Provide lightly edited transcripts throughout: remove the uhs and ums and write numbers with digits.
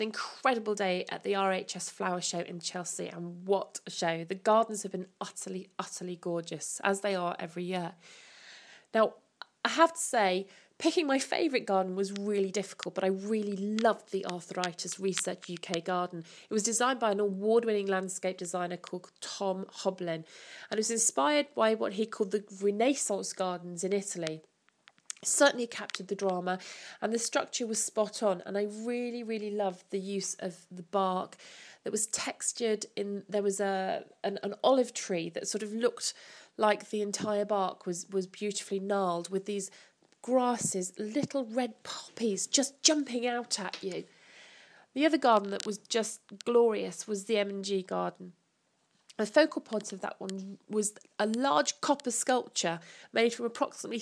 incredible day at the RHS Flower Show in Chelsea, and what a show. The gardens have been utterly, utterly gorgeous, as they are every year. Now, I have to say, picking my favourite garden was really difficult, but I really loved the Arthritis Research UK garden. It was designed by an award-winning landscape designer called Tom Hoblin, and it was inspired by what he called the Renaissance gardens in Italy. It certainly captured the drama, and the structure was spot on, and I really, really loved the use of the bark that was textured in. There was an olive tree that sort of looked like the entire bark was beautifully gnarled, with these grasses, little red poppies just jumping out at you. The other garden that was just glorious was the M&G garden. The focal point of that one was a large copper sculpture made from approximately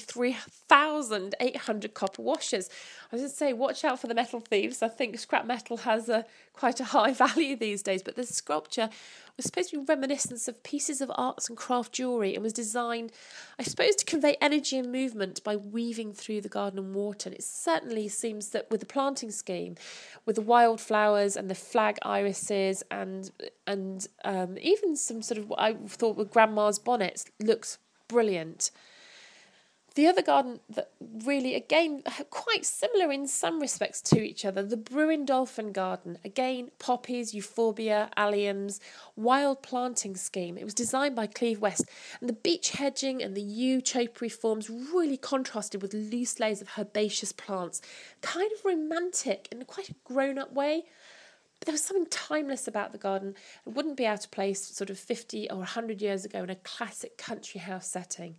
3,800 copper washers. I was going to say, watch out for the metal thieves. I think scrap metal has quite a high value these days, but this sculpture was supposed to be reminiscent of pieces of arts and craft jewellery, and was designed, I suppose, to convey energy and movement by weaving through the garden and water. And it certainly seems that with the planting scheme, with the wildflowers and the flag irises and even some sort of what I thought were grandma's bonnets, looks brilliant. The other garden that really, again, quite similar in some respects to each other, the Bruin Dolphin Garden. Again, poppies, euphorbia, alliums, wild planting scheme. It was designed by Cleve West, and the beech hedging and the yew chopiary forms really contrasted with loose layers of herbaceous plants. Kind of romantic in quite a grown-up way. But there was something timeless about the garden. It wouldn't be out of place sort of 50 or 100 years ago in a classic country house setting.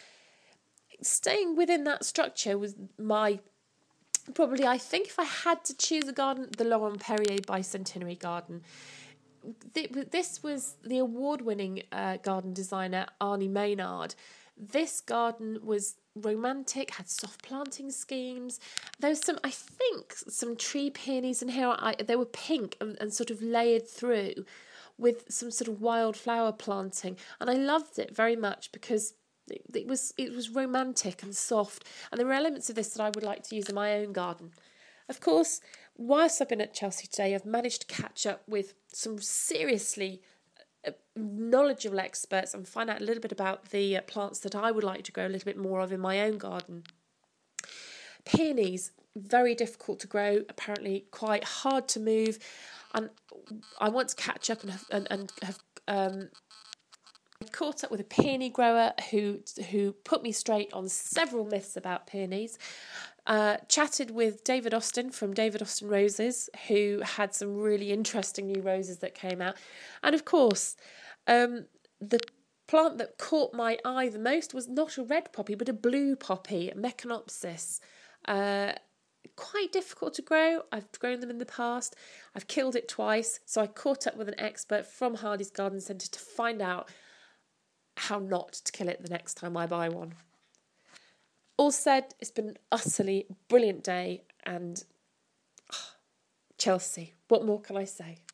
Staying within that structure was probably, I think if I had to choose a garden, the Laurent Perrier Bicentenary Garden. This was the award-winning garden designer Arnie Maynard. This garden was romantic, had soft planting schemes. There was some tree peonies in here. They were pink and sort of layered through with some sort of wildflower planting. And I loved it very much because it was romantic and soft, and there were elements of this that I would like to use in my own garden. Of course, whilst I've been at Chelsea today, I've managed to catch up with some seriously knowledgeable experts and find out a little bit about the plants that I would like to grow a little bit more of in my own garden. Peonies, very difficult to grow, apparently quite hard to move, and I want to catch up and have caught up with a peony grower who put me straight on several myths about peonies. Chatted with David Austin from David Austin Roses, who had some really interesting new roses that came out. And of course, the plant that caught my eye the most was not a red poppy, but a blue poppy, Meconopsis. Quite difficult to grow. I've grown them in the past. I've killed it twice. So I caught up with an expert from Hardy's Garden Centre to find out how not to kill it the next time I buy one. All said, it's been an utterly brilliant day, and Chelsea, what more can I say?